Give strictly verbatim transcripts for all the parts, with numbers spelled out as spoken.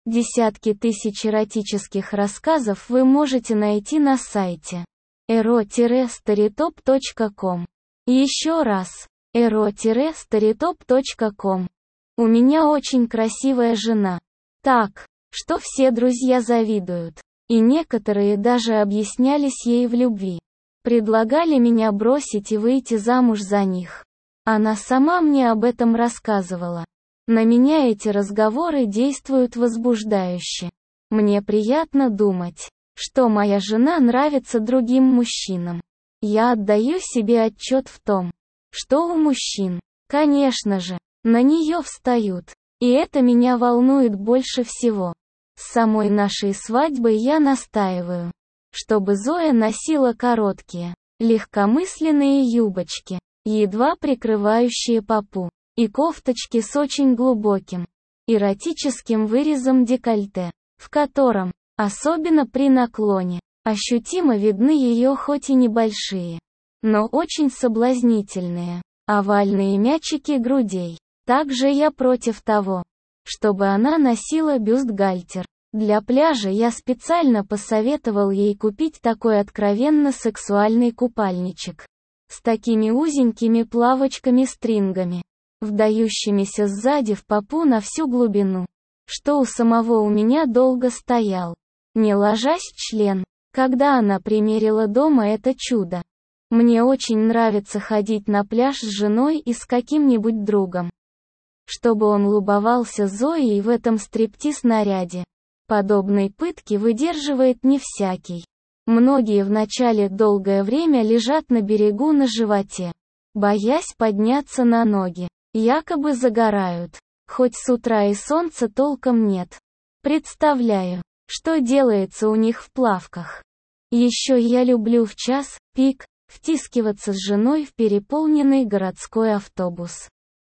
Десятки тысяч эротических рассказов вы можете найти на сайте эро старитоп точка ком. Еще раз, эро старитоп точка ком. У меня очень красивая жена. Так, что все друзья завидуют. И некоторые даже объяснялись ей в любви. Предлагали меня бросить и выйти замуж за них. Она сама мне об этом рассказывала. На меня эти разговоры действуют возбуждающе. Мне приятно думать, что моя жена нравится другим мужчинам. Я отдаю себе отчет в том, что у мужчин, конечно же, на нее встают. И это меня волнует больше всего. С самой нашей свадьбой я настаиваю, чтобы Зоя носила короткие, легкомысленные юбочки, едва прикрывающие попу, и кофточки с очень глубоким, эротическим вырезом декольте, в котором, особенно при наклоне, ощутимо видны ее хоть и небольшие, но очень соблазнительные, овальные мячики грудей. Также я против того, чтобы она носила бюстгальтер. Для пляжа я специально посоветовал ей купить такой откровенно сексуальный купальничек, с такими узенькими плавочками-стрингами, вдающимися сзади в попу на всю глубину, что у самого у меня долго стоял, не ложась член, когда она примерила дома это чудо. Мне очень нравится ходить на пляж с женой и с каким-нибудь другом, чтобы он лубовался Зоей в этом стриптиз-наряде. Подобной пытки выдерживает не всякий. Многие вначале долгое время лежат на берегу на животе, боясь подняться на ноги. Якобы загорают, хоть с утра и солнца толком нет. Представляю, что делается у них в плавках. Еще я люблю в час пик втискиваться с женой в переполненный городской автобус.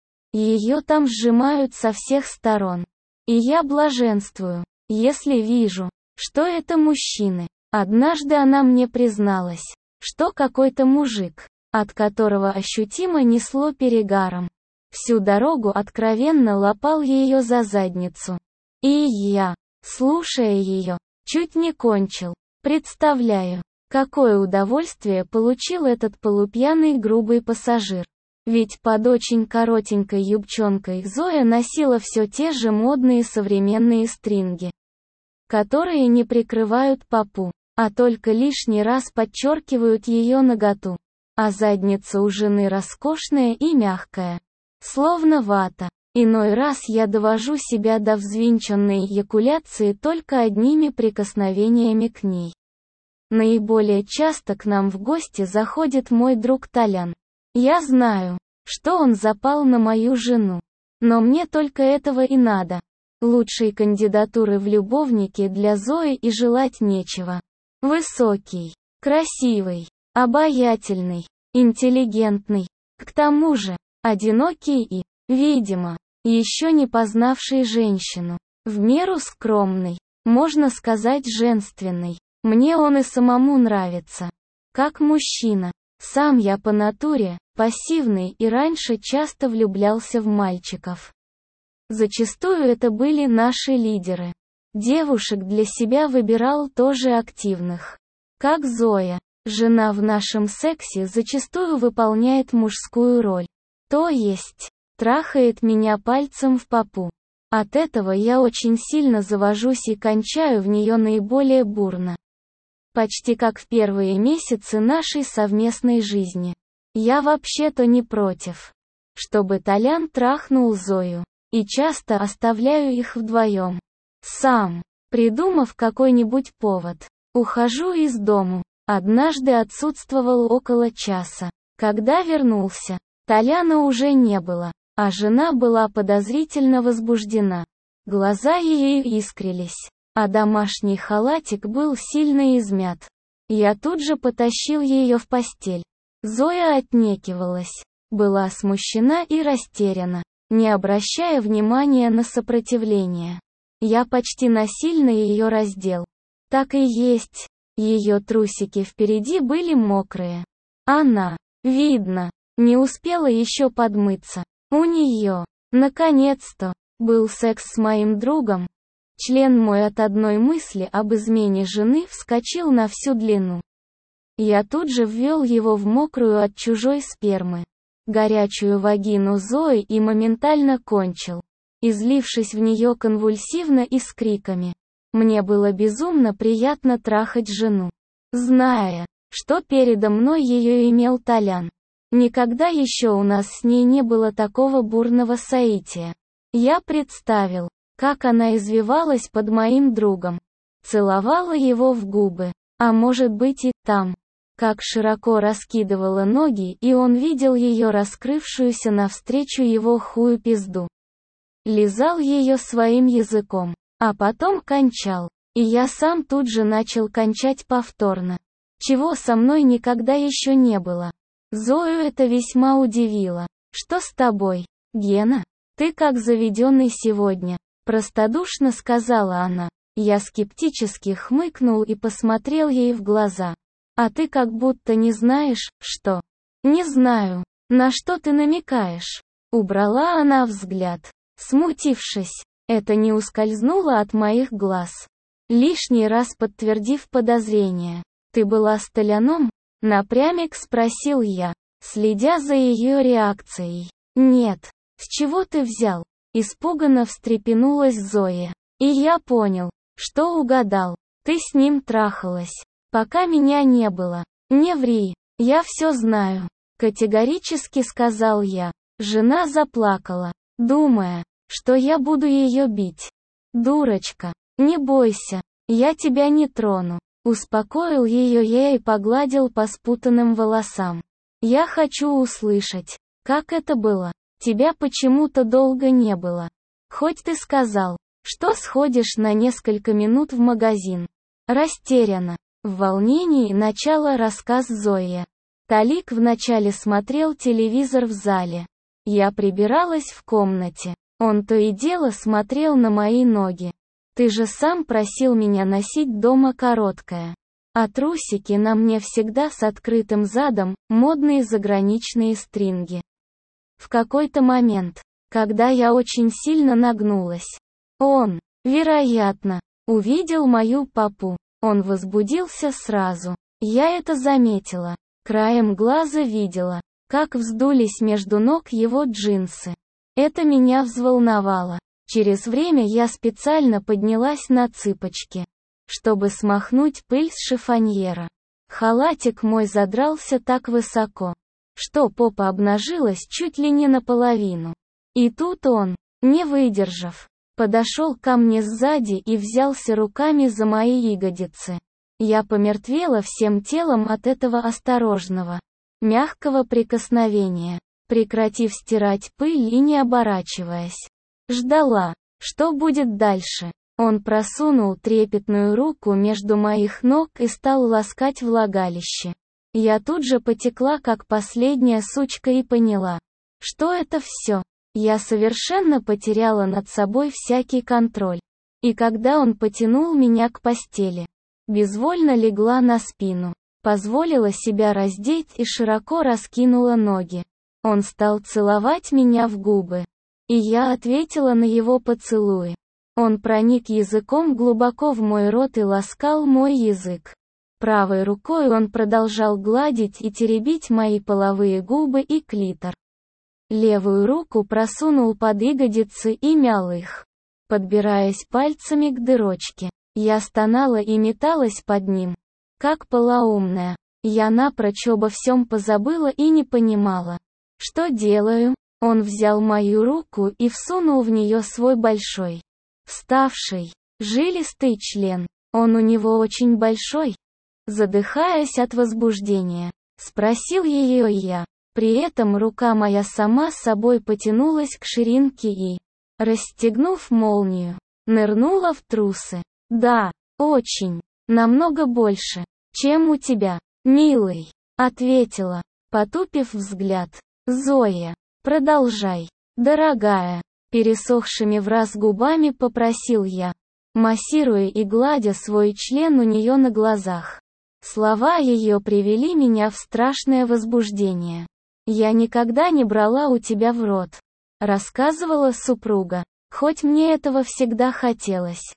Ее там сжимают со всех сторон. И я блаженствую, если вижу, что это мужчины. Однажды она мне призналась, что какой-то мужик, от которого ощутимо несло перегаром, всю дорогу откровенно лапал ее за задницу. И я, слушая ее, чуть не кончил. Представляю, какое удовольствие получил этот полупьяный грубый пассажир. Ведь под очень коротенькой юбчонкой Зоя носила все те же модные современные стринги, которые не прикрывают попу, а только лишний раз подчеркивают ее наготу. А задница у жены роскошная и мягкая, словно вата. Иной раз я довожу себя до взвинченной эякуляции только одними прикосновениями к ней. Наиболее часто к нам в гости заходит мой друг Толян. Я знаю, что он запал на мою жену. Но мне только этого и надо. Лучшей кандидатуры в любовнике для Зои и желать нечего. Высокий, красивый, обаятельный, интеллигентный, к тому же, одинокий и, видимо, еще не познавший женщину, в меру скромный, можно сказать женственный. Мне он и самому нравится. Как мужчина. Сам я по натуре, пассивный и раньше часто влюблялся в мальчиков. Зачастую это были наши лидеры. Девушек для себя выбирал тоже активных. Как Зоя, жена в нашем сексе зачастую выполняет мужскую роль. То есть, трахает меня пальцем в попу. От этого я очень сильно завожусь и кончаю в нее наиболее бурно. Почти как в первые месяцы нашей совместной жизни. Я вообще-то не против, чтобы Толян трахнул Зою. И часто оставляю их вдвоем. Сам, придумав какой-нибудь повод, ухожу из дому. Однажды отсутствовал около часа. Когда вернулся, Толяна уже не было, а жена была подозрительно возбуждена. Глаза ее искрились, а домашний халатик был сильно измят. Я тут же потащил ее в постель. Зоя отнекивалась, была смущена и растеряна, не обращая внимания на сопротивление. Я почти насильно ее раздел. Так и есть, ее трусики впереди были мокрые. Она, видно, не успела еще подмыться. У нее, наконец-то, был секс с моим другом. Член мой от одной мысли об измене жены вскочил на всю длину. Я тут же ввел его в мокрую от чужой спермы, горячую вагину Зои и моментально кончил, излившись в нее конвульсивно и с криками. Мне было безумно приятно трахать жену, зная, что передо мной ее имел Толян. Никогда еще у нас с ней не было такого бурного соития. Я представил, как она извивалась под моим другом, целовала его в губы, а может быть и там, как широко раскидывала ноги, и он видел ее раскрывшуюся навстречу его хую пизду. Лизал ее своим языком, а потом кончал, и я сам тут же начал кончать повторно, чего со мной никогда еще не было. Зою это весьма удивило. «Что с тобой, Гена? Ты как заведенный сегодня», — простодушно сказала она. Я скептически хмыкнул и посмотрел ей в глаза. «А ты как будто не знаешь, что...» «Не знаю. На что ты намекаешь?» Убрала она взгляд, смутившись. Это не ускользнуло от моих глаз, лишний раз подтвердив подозрение. «Ты была с Толяном?» — напрямик спросил я, следя за ее реакцией. «Нет. С чего ты взял?» — испуганно встрепенулась Зоя. И я понял, что угадал. «Ты с ним трахалась, пока меня не было». «Не ври, я все знаю», — категорически сказал я. Жена заплакала, думая, что я буду ее бить. «Дурочка, не бойся, я тебя не трону», — успокоил ее я и погладил по спутанным волосам. «Я хочу услышать, как это было. Тебя почему-то долго не было. Хоть ты сказал, что сходишь на несколько минут в магазин». Растеряна, в волнении начала рассказ Зоя. Толик вначале смотрел телевизор в зале. Я прибиралась в комнате. Он то и дело смотрел на мои ноги. «Ты же сам просил меня носить дома короткое. А трусики на мне всегда с открытым задом, модные заграничные стринги». В какой-то момент, когда я очень сильно нагнулась, он, вероятно, увидел мою попу. Он возбудился сразу. Я это заметила. Краем глаза видела, как вздулись между ног его джинсы. Это меня взволновало. Через время я специально поднялась на цыпочки, чтобы смахнуть пыль с шифоньера. Халатик мой задрался так высоко, что попа обнажилась чуть ли не наполовину. И тут он, не выдержав, подошел ко мне сзади и взялся руками за мои ягодицы. Я помертвела всем телом от этого осторожного, мягкого прикосновения, прекратив стирать пыль и не оборачиваясь. Ждала, что будет дальше. Он просунул трепетную руку между моих ног и стал ласкать влагалище. Я тут же потекла как последняя сучка и поняла, что это все. Я совершенно потеряла над собой всякий контроль. И когда он потянул меня к постели, безвольно легла на спину, позволила себя раздеть и широко раскинула ноги. Он стал целовать меня в губы, и я ответила на его поцелуи. Он проник языком глубоко в мой рот и ласкал мой язык. Правой рукой он продолжал гладить и теребить мои половые губы и клитор. Левую руку просунул под ягодицы и мял их, подбираясь пальцами к дырочке. Я стонала и металась под ним, как полоумная. Я напрочь обо всем позабыла и не понимала, что делаю. Он взял мою руку и всунул в нее свой большой, вставший, жилистый член. Он у него очень большой? Задыхаясь от возбуждения, спросил ее я. При этом рука моя сама собой потянулась к ширинке и, расстегнув молнию, нырнула в трусы. «Да, очень, намного больше, чем у тебя, милый», — ответила, потупив взгляд. «Зоя, продолжай, дорогая», — пересохшими враз губами попросил я, массируя и гладя свой член у нее на глазах. Слова ее привели меня в страшное возбуждение. «Я никогда не брала у тебя в рот», — рассказывала супруга, хоть мне этого всегда хотелось.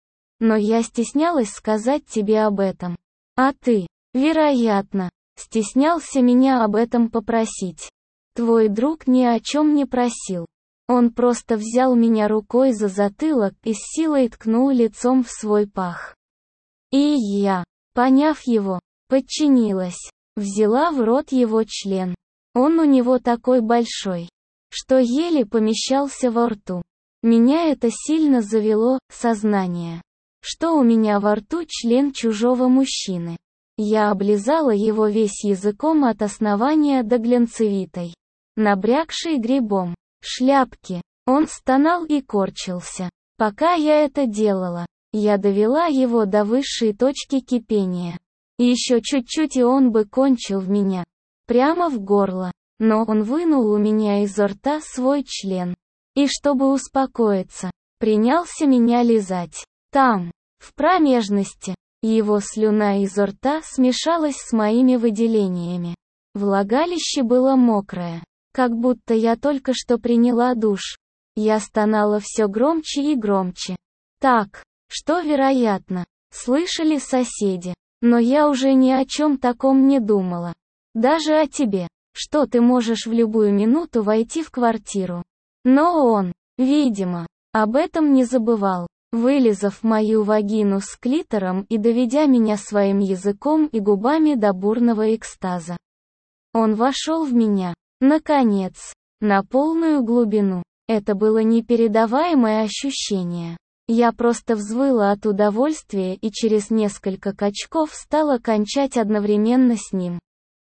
Но я стеснялась сказать тебе об этом. А ты, вероятно, стеснялся меня об этом попросить. Твой друг ни о чем не просил. Он просто взял меня рукой за затылок и с силой ткнул лицом в свой пах. И я, поняв его, подчинилась. Взяла в рот его член. Он у него такой большой, что еле помещался во рту. Меня это сильно завело, сознание, что у меня во рту член чужого мужчины. Я облизала его весь языком от основания до глянцевитой, набрякшей грибом, шляпки. Он стонал и корчился. Пока я это делала, я довела его до высшей точки кипения. Еще чуть-чуть и он бы кончил в меня. Прямо в горло. Но он вынул у меня изо рта свой член. И чтобы успокоиться, принялся меня лизать. Там, в промежности, его слюна изо рта смешалась с моими выделениями. Влагалище было мокрое, как будто я только что приняла душ. Я стонала все громче и громче. Так, что, вероятно, слышали соседи. Но я уже ни о чем таком не думала. Даже о тебе, что ты можешь в любую минуту войти в квартиру. Но он, видимо, об этом не забывал, вылизав мою вагину с клитором и доведя меня своим языком и губами до бурного экстаза. Он вошел в меня, наконец, на полную глубину. Это было непередаваемое ощущение. Я просто взвыла от удовольствия и через несколько качков стала кончать одновременно с ним.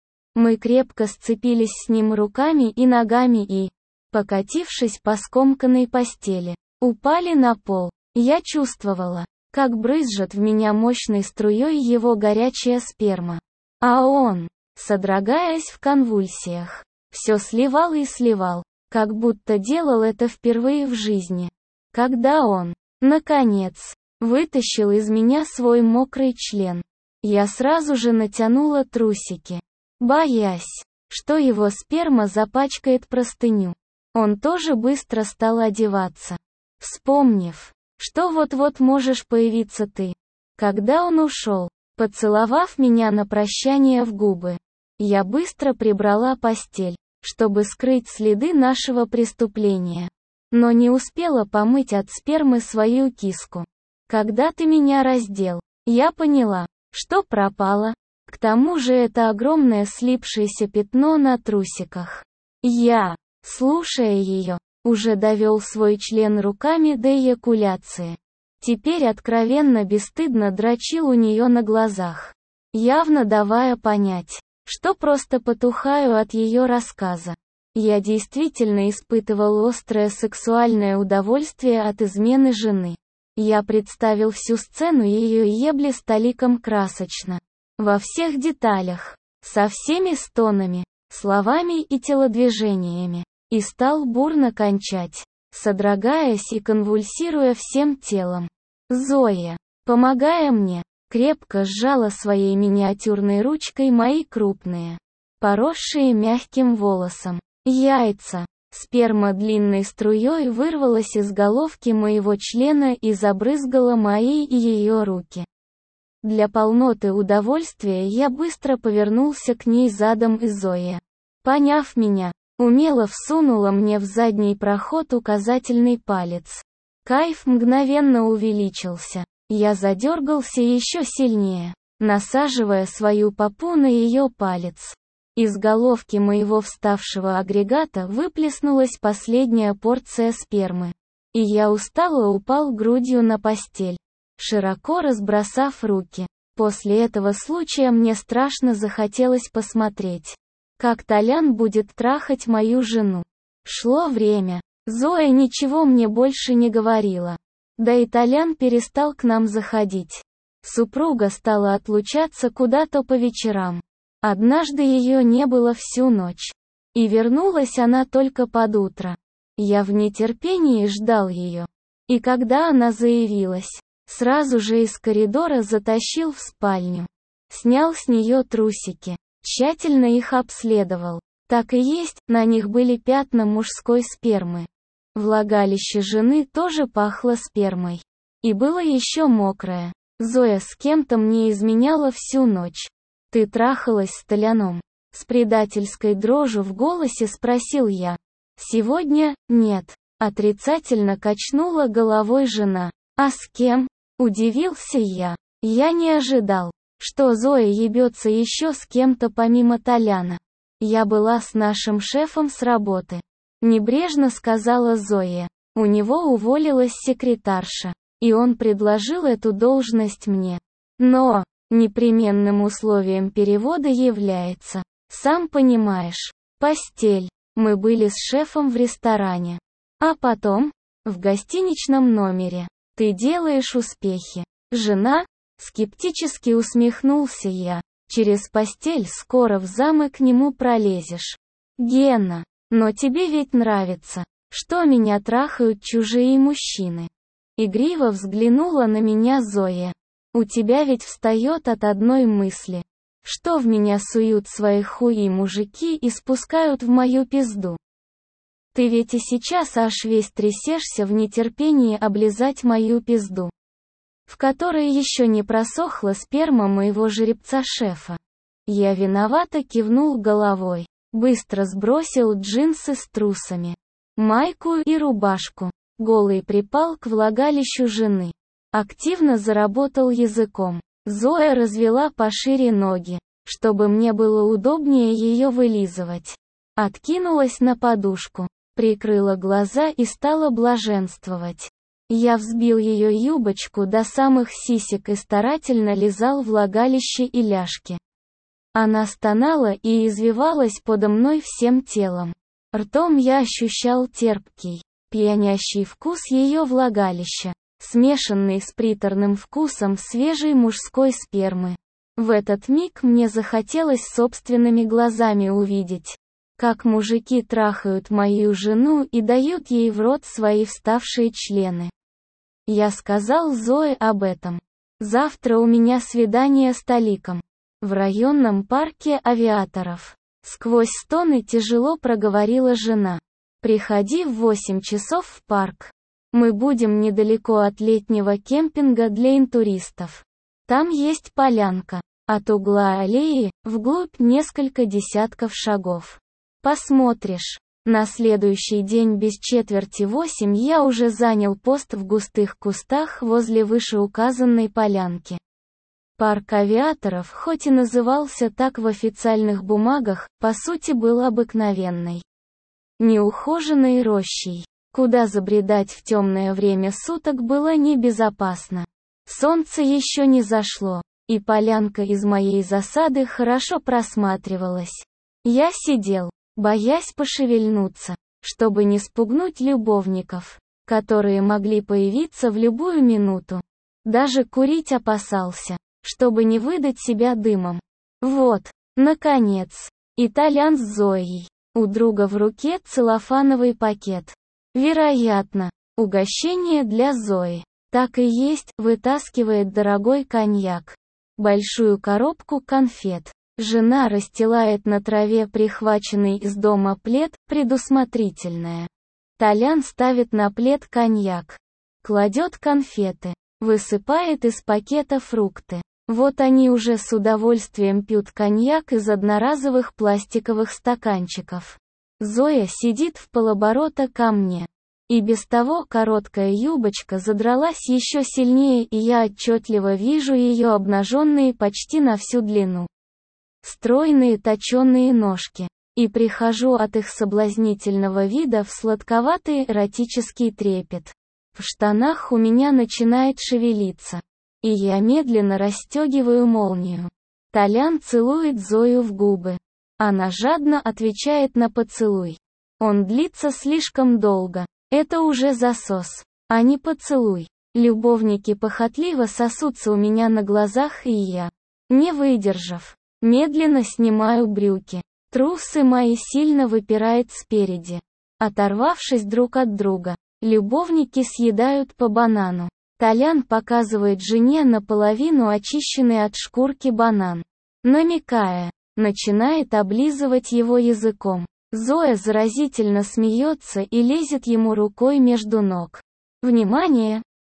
Мы крепко сцепились с ним руками и ногами и, покатившись по скомканной постели, упали на пол. Я чувствовала, как брызжет в меня мощной струей его горячая сперма. А он, содрогаясь в конвульсиях, все сливал и сливал, как будто делал это впервые в жизни. Когда он, наконец, вытащил из меня свой мокрый член, я сразу же натянула трусики, боясь, что его сперма запачкает простыню. Он тоже быстро стал одеваться, вспомнив, что вот-вот можешь появиться ты. Когда он ушел, поцеловав меня на прощание в губы, я быстро прибрала постель, чтобы скрыть следы нашего преступления. Но не успела помыть от спермы свою киску. Когда ты меня раздел, я поняла, что пропало. К тому же это огромное слипшееся пятно на трусиках. Я, слушая ее, уже довел свой член руками до эякуляции. Теперь откровенно бесстыдно дрочил у нее на глазах, явно давая понять, что просто потухаю от ее рассказа. Я действительно испытывал острое сексуальное удовольствие от измены жены. Я представил всю сцену ее ебли с толиком красочно. Во всех деталях, со всеми стонами, словами и телодвижениями. И стал бурно кончать, содрогаясь и конвульсируя всем телом. Зоя, помогая мне, крепко сжала своей миниатюрной ручкой мои крупные, поросшие мягким волосом, яйца. Сперма длинной струей вырвалась из головки моего члена и забрызгала мои и ее руки. Для полноты удовольствия я быстро повернулся к ней задом, и Зоя, поняв меня, умело всунула мне в задний проход указательный палец. Кайф мгновенно увеличился. Я задергался еще сильнее, насаживая свою попу на ее палец. Из головки моего вставшего агрегата выплеснулась последняя порция спермы. И я устало упал грудью на постель, широко разбросав руки. После этого случая мне страшно захотелось посмотреть, как Толян будет трахать мою жену. Шло время. Зоя ничего мне больше не говорила. Да и Толян перестал к нам заходить. Супруга стала отлучаться куда-то по вечерам. Однажды ее не было всю ночь. И вернулась она только под утро. Я в нетерпении ждал ее. И когда она заявилась, сразу же из коридора затащил в спальню. Снял с нее трусики. Тщательно их обследовал. Так и есть, на них были пятна мужской спермы. Влагалище жены тоже пахло спермой. И было еще мокрое. Зоя с кем-то мне изменяла всю ночь. Ты трахалась с Толяном? С предательской дрожью в голосе спросил я. Сегодня, нет. Отрицательно качнула головой жена. А с кем? Удивился я. Я не ожидал, что Зоя ебется еще с кем-то помимо Толяна. Я была с нашим шефом с работы. Небрежно сказала Зоя. У него уволилась секретарша, и он предложил эту должность мне. Но непременным условием перевода является, сам понимаешь, постель. Мы были с шефом в ресторане. А потом, в гостиничном номере. Ты делаешь успехи. Жена? Скептически усмехнулся я. Через постель скоро в замок к нему пролезешь. Гена, но тебе ведь нравится, что меня трахают чужие мужчины. Игриво взглянула на меня Зоя. У тебя ведь встает от одной мысли, что в меня суют свои хуи мужики и спускают в мою пизду. Ты ведь и сейчас аж весь трясешься в нетерпении облизать мою пизду, в которой еще не просохла сперма моего жеребца-шефа. Я виновато кивнул головой, быстро сбросил джинсы с трусами, майку и рубашку, голый припал к влагалищу жены. Активно заработал языком. Зоя развела пошире ноги, чтобы мне было удобнее ее вылизывать. Откинулась на подушку, прикрыла глаза и стала блаженствовать. Я взбил ее юбочку до самых сисек и старательно лизал влагалище и ляжки. Она стонала и извивалась подо мной всем телом. Ртом я ощущал терпкий, пьянящий вкус ее влагалища, смешанный с приторным вкусом свежей мужской спермы. В этот миг мне захотелось собственными глазами увидеть, как мужики трахают мою жену и дают ей в рот свои вставшие члены. Я сказал Зое об этом. Завтра у меня свидание с Толиком. В районном парке авиаторов. Сквозь стоны тяжело проговорила жена. Приходи в восемь часов в парк. Мы будем недалеко от летнего кемпинга для интуристов. Там есть полянка. От угла аллеи, вглубь несколько десятков шагов. Посмотришь. На следующий день без четверти восемь я уже занял пост в густых кустах возле вышеуказанной полянки. Парк авиаторов, хоть и назывался так в официальных бумагах, по сути был обыкновенной, неухоженной рощей, куда забредать в темное время суток было небезопасно. Солнце еще не зашло, и полянка из моей засады хорошо просматривалась. Я сидел, боясь пошевельнуться, чтобы не спугнуть любовников, которые могли появиться в любую минуту. Даже курить опасался, чтобы не выдать себя дымом. Вот, наконец, и Толян с Зоей. У друга в руке целлофановый пакет. Вероятно, угощение для Зои. Так и есть, вытаскивает дорогой коньяк. Большую коробку конфет. Жена расстилает на траве прихваченный из дома плед, предусмотрительная. Толян ставит на плед коньяк. Кладет конфеты. Высыпает из пакета фрукты. Вот они уже с удовольствием пьют коньяк из одноразовых пластиковых стаканчиков. Зоя сидит в полоборота ко мне. И без того короткая юбочка задралась еще сильнее, и я отчетливо вижу ее обнаженные почти на всю длину. Стройные точеные ножки. И прихожу от их соблазнительного вида в сладковатый эротический трепет. В штанах у меня начинает шевелиться. И я медленно расстегиваю молнию. Толян целует Зою в губы. Она жадно отвечает на поцелуй. Он длится слишком долго. Это уже засос, а не поцелуй. Любовники похотливо сосутся у меня на глазах, и я, не выдержав, медленно снимаю брюки. Трусы мои сильно выпирают спереди. Оторвавшись друг от друга, любовники съедают по банану. Толян показывает жене наполовину очищенный от шкурки банан. Намекая, начинает облизывать его языком. Зоя заразительно смеется и лезет ему рукой между ног. Внимание!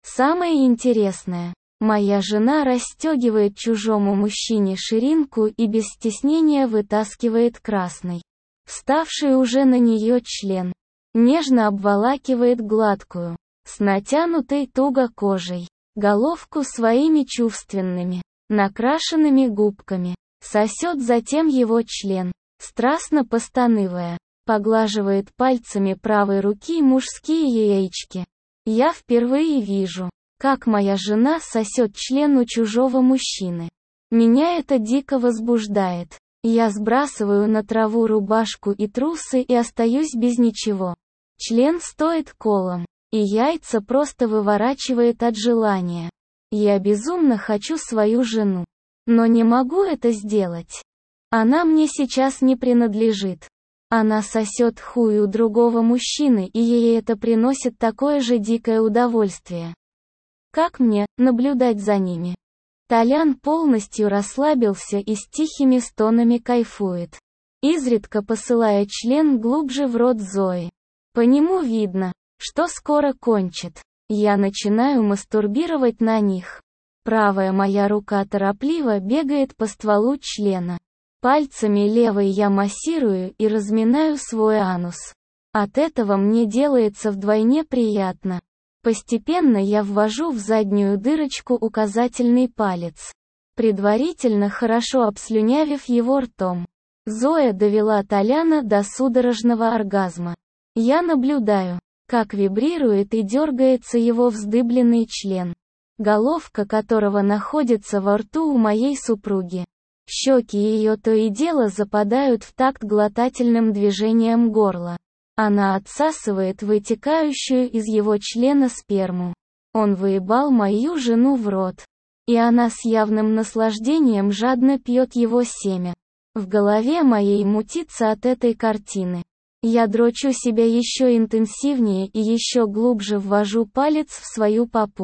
Самое интересное. Моя жена расстегивает чужому мужчине ширинку и без стеснения вытаскивает красный, вставший уже на нее член. Нежно обволакивает гладкую, с натянутой туго кожей, головку своими чувственными, накрашенными губками. Сосет затем его член, страстно постанывая, поглаживает пальцами правой руки мужские яички. Я впервые вижу, как моя жена сосет член у чужого мужчины. Меня это дико возбуждает. Я сбрасываю на траву рубашку и трусы и остаюсь без ничего. Член стоит колом, и яйца просто выворачивает от желания. Я безумно хочу свою жену. Но не могу это сделать. Она мне сейчас не принадлежит. Она сосет хуй у другого мужчины, и ей это приносит такое же дикое удовольствие. Как мне наблюдать за ними? Толян полностью расслабился и с тихими стонами кайфует, изредка посылая член глубже в рот Зои. По нему видно, что скоро кончит. Я начинаю мастурбировать на них. Правая моя рука торопливо бегает по стволу члена. Пальцами левой я массирую и разминаю свой анус. От этого мне делается вдвойне приятно. Постепенно я ввожу в заднюю дырочку указательный палец, предварительно хорошо обслюнявив его ртом. Зоя довела Толяна до судорожного оргазма. Я наблюдаю, как вибрирует и дергается его вздыбленный член, головка которого находится во рту у моей супруги. Щеки ее то и дело западают в такт глотательным движением горла. Она отсасывает вытекающую из его члена сперму. Он выебал мою жену в рот. И она с явным наслаждением жадно пьет его семя. В голове моей мутится от этой картины. Я дрочу себя еще интенсивнее и еще глубже ввожу палец в свою попу.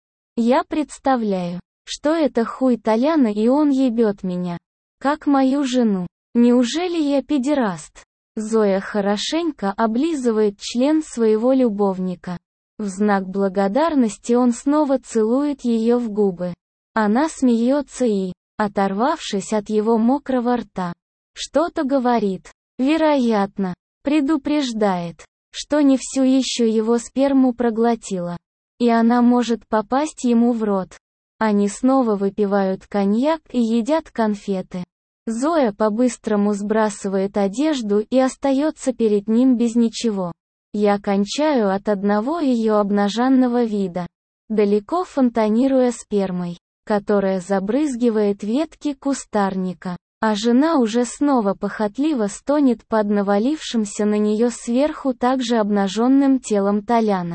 Я представляю, что это хуй Толяна, и он ебет меня, как мою жену. Неужели я педераст? Зоя хорошенько облизывает член своего любовника. В знак благодарности он снова целует ее в губы. Она смеется и, оторвавшись от его мокрого рта, что-то говорит. Вероятно, предупреждает, что не всю еще его сперму проглотила. И она может попасть ему в рот. Они снова выпивают коньяк и едят конфеты. Зоя по-быстрому сбрасывает одежду и остается перед ним без ничего. Я кончаю от одного ее обнаженного вида, далеко фонтанируя спермой, которая забрызгивает ветки кустарника, а жена уже снова похотливо стонет под навалившимся на нее сверху также обнаженным телом Толяна.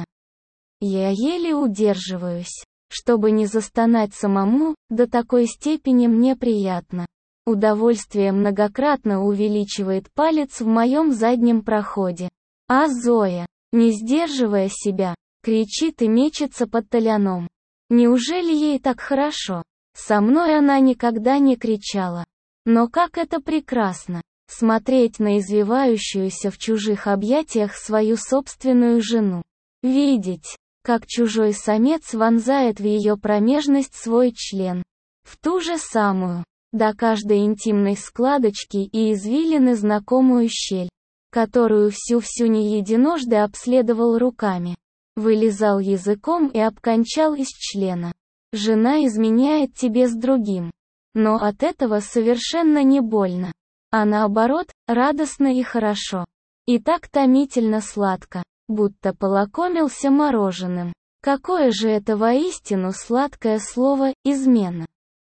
Я еле удерживаюсь, чтобы не застонать самому, до такой степени мне приятно. Удовольствие многократно увеличивает палец в моем заднем проходе. А Зоя, не сдерживая себя, кричит и мечется под Толяном. Неужели ей так хорошо? Со мной она никогда не кричала. Но как это прекрасно, смотреть на извивающуюся в чужих объятиях свою собственную жену. Видеть, как чужой самец вонзает в ее промежность свой член. В ту же самую, до каждой интимной складочки и извилины знакомую щель, которую всю-всю не единожды обследовал руками. Вылизал языком и обкончал из члена. Жена изменяет тебе с другим. Но от этого совершенно не больно. А наоборот, радостно и хорошо. И так томительно сладко, будто полакомился мороженым. Какое же это воистину сладкое слово «измена».